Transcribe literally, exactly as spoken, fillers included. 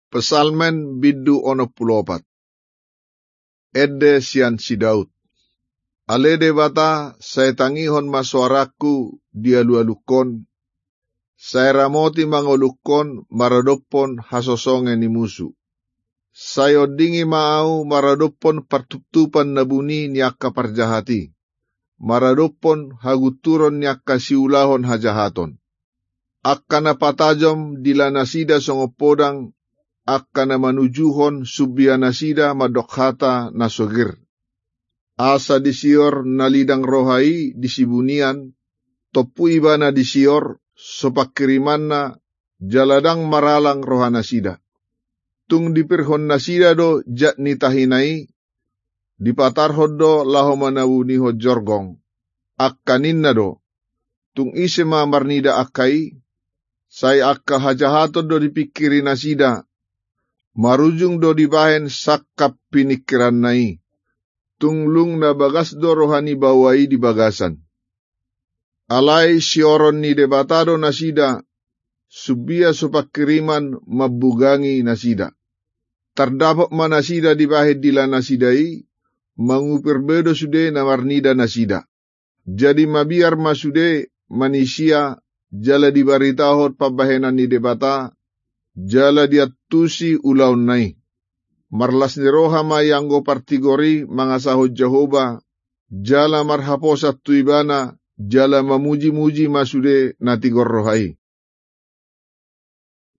Pesalmen bidu ono pulopat. Ede sian si Daud. Alede bata saya tangihon masuaraku dia lualukon. Saya ramoti mangolukon maradopon hasosonge ni musu. Saya dingi mau maradopon pertutupan nabuni niaka parjahati. Maradopon haguturon niaka siulahon hajahaton. Akkana patajom dila nasida songopodang. Akkana manujuhon subia nasida madokhata nasogir. Asa disior nalidang rohai disibunian, topu ibana disior, sopakirimanna jaladang maralang rohana sida. Tung dipirhon nasida do jat nitahinai, dipatarhod do lahomanawuni ho jorgong. Akkaninna do, tung isema marnida akai, say akka hajahato do dipikiri nasida, marujung do dibahen sakap pinikiran nai. Tunglung na bagas do rohani bawai di bagasan. Alai sioron ni debatado nasida, subia supakiriman mabugangi nasida. Terdapat manasida dibahid dila nasidai, mangupirbedo sude namarnida nasida. Jadi mabiar masude manisia, jala dibaritahot pabahenan ni debata, jala diatusi ulaun nai. Marlas ni roha mayanggo partigori mangasahod Jehovah, jala marhaposat tuibana, jala mamuji-muji masude natigor rohai.